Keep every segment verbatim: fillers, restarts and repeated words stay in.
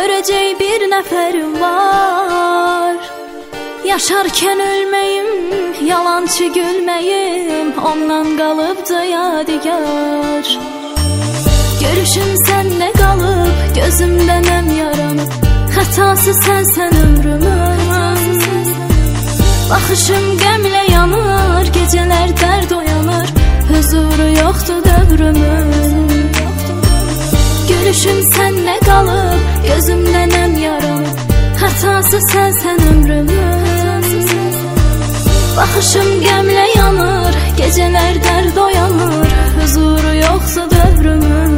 görəcək bir nəfərim var. Yaşarkən ölməyim, yalançı gülməyim, ondan qalıbdı yadigar. Görüşüm səndə qalıb, gözümdə nəm yaranıb, xətası sənsən ömrümün. Baxışım qəmlə yanır, gecələr dərd oyanır, huzuru yoxdur dövrümün. Görüşüm səndə qalıb, gözümdə nəm yaranıb, xətası sənsən ömrümün. Baxışım qəmlə yanır, gecələr dərd oyanır, huzuru yoxdur dövrümün.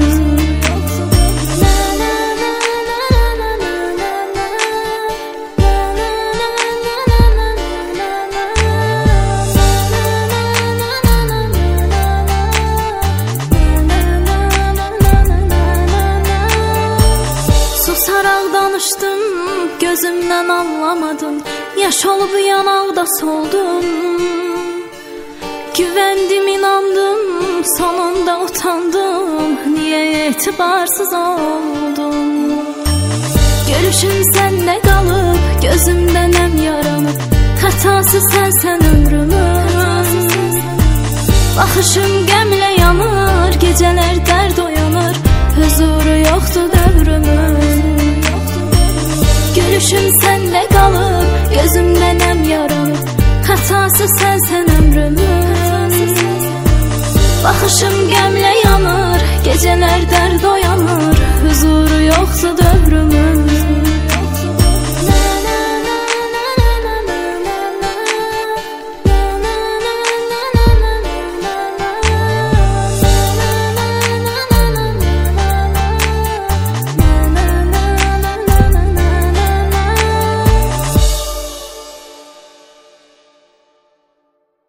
Susaraq danışdım, gözümdən anlamadım, yaş olub yanaqda soldum. Güvəndim, inandım, sonunda utandım, niyə etibarsız oldum. Görüşüm səndə qalıb, gözümdə nəm yaranıb, xətası sənsən ömrümün. Baxışım qəmlə yanır, gecələr dərd oyanır, huzuru yoxdur dövrümün. Görüşüm səndə qalıb, gözümdə nəm yaranıb, xətası sənsən ömrümün. Baxışım qəmlə yanır, gecələr dərd oyanır, huzuru yoxdur dövrümün.